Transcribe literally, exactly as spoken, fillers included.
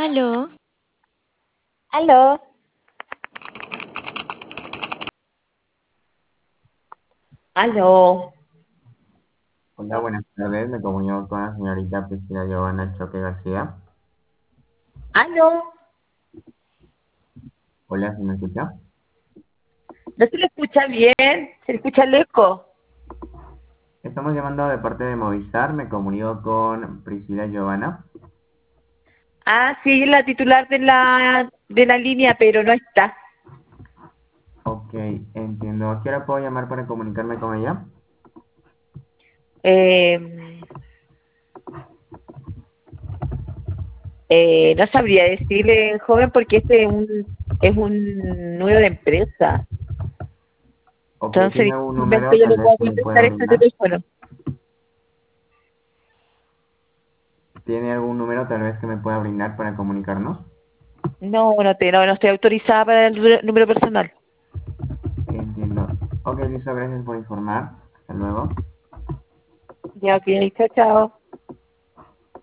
Aló. Aló. Aló. Hola, buenas tardes. Me comunico con la señorita Priscila Giovanna Choque García. Aló. Hola, ¿se me escucha? ¿No se le escucha bien? ¿Se le escucha el eco? Estamos llamando de parte de Movistar. Me comunico con Priscila Giovanna. Ah, sí, la titular de la, de la línea, pero no está. Ok, entiendo. ¿A qué hora puedo llamar para comunicarme con ella? Eh, eh, no sabría decirle, joven, porque este es un, es un número de empresa. Ok, ¿tiene Entonces, algún difícilmente número yo tal le vez puedo que me pueda contestar este brindar? teléfono. ¿Tiene algún número tal vez que me pueda brindar para comunicarnos? No, no, te, no, no estoy autorizada para el número número personal. Entiendo. Ok, listo, gracias por informar. Hasta luego. Ya, ok, chao, chao.